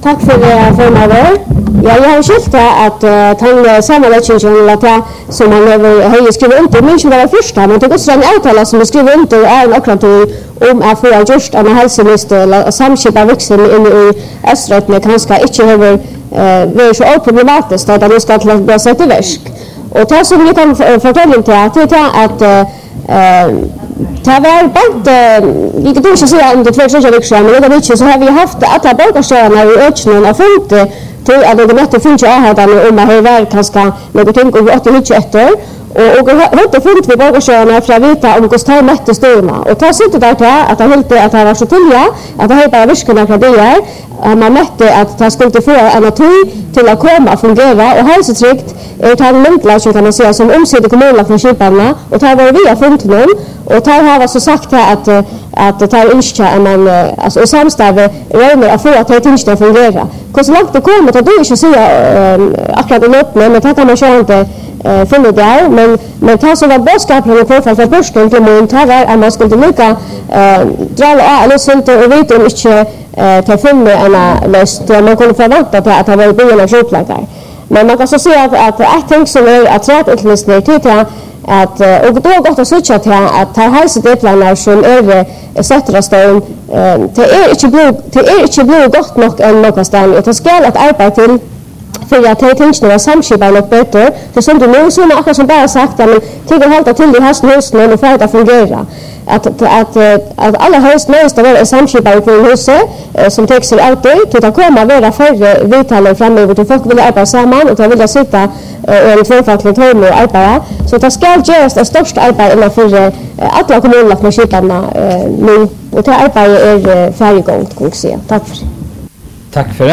Tack för det, förmåner. Ja, jag har skilt att han sammanläggningen att som man har skrivit under, men inte det första, men det går så en avtal som skriver under är en akkurat om att få just en hälsominister eller samskipa vuxen in i Österrike med kanske inte över det så problematiskt att det ska bli sett i verk. Och det som vi kan fortälla till att det var bara vi kan inte säga om det två veckor men det vet så har vi haft att borgarstjärna i öknen av fint till att det mätte finns ju här där om det var kanske något ting och 8 efter och hade funnit vi borgarstjärna för att veta om hur mätte storma och ta sitt där att det helt att det var så tillja att det bara viskarna för det är man mätte att det skulle få energi till att komma fungera och hälsotryggt är en myntlag kan man säga som omsider kommunala från Kiparna och tar var vi har funnit någon och tar har så sagt att det tar inte man alltså samstäve römer att få att det inte fungerar. Hur så långt det kommer att då inte säga akkurat något men det kan man ju inte finna där men tar så var boskapen och påfall för börsen till montarer att man skulle lika dra eller sånt och vet om inte ta finna en löst man kunde förvänta att det var början av köplagar. Men man kan så säga att ett ting som är att trädutlyssning till att och då gott att switcha till att ta hälsodeplaner som är sätta stånd det är inte blivit gott nog än något stan det ska att arbeta till för att det tänkte vara samskipa något bättre för som du nu så något som bara sagt men tycker hålla till i huset och för att fungera att alla hus nästa var samskipa på huset som täcker allt det till att komma vara färre vitala framöver till folk vill arbeta samman och vill sitta och tvåfackligt hem och arbeta så det ska göras det största arbete innan för alla kommuner med skiparna nu och det arbetet är färdiggångt kan jag säga. Tack för det. Tack för det.